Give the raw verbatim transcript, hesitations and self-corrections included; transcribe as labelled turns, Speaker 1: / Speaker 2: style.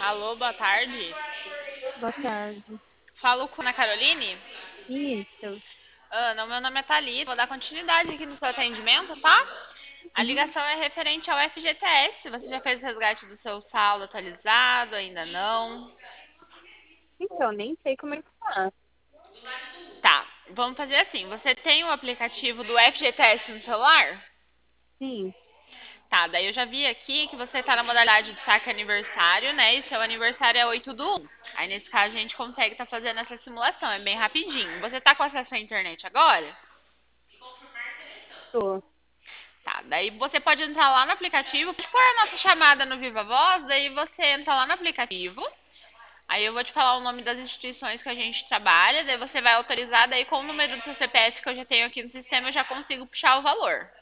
Speaker 1: Alô, boa tarde.
Speaker 2: Boa tarde.
Speaker 1: Falo com a Ana Caroline.
Speaker 2: Isso.
Speaker 1: Ana, meu nome é Thalita. Vou dar continuidade aqui no seu atendimento, tá? A
Speaker 2: Uhum.
Speaker 1: ligação é referente ao F G T S. Você já fez o resgate do seu saldo atualizado? Ainda não?
Speaker 2: Então, nem sei como é que tá.
Speaker 1: Tá, vamos fazer assim. Você tem o aplicativo do F G T S no celular?
Speaker 2: Sim,
Speaker 1: Tá, daí eu já vi aqui que você tá na modalidade de saque aniversário, né? E seu aniversário é oito do um. Aí nesse caso a gente consegue estar fazendo essa simulação, é bem rapidinho. Você tá com acesso à internet agora?
Speaker 2: tô.
Speaker 1: Tá, daí você pode entrar lá no aplicativo, pode pôr a nossa chamada no Viva Voz, daí você entra lá no aplicativo. Aí eu vou te falar o nome das instituições que a gente trabalha, daí você vai autorizar, daí com o número do seu C P F que eu já tenho aqui no sistema eu já consigo puxar o valor.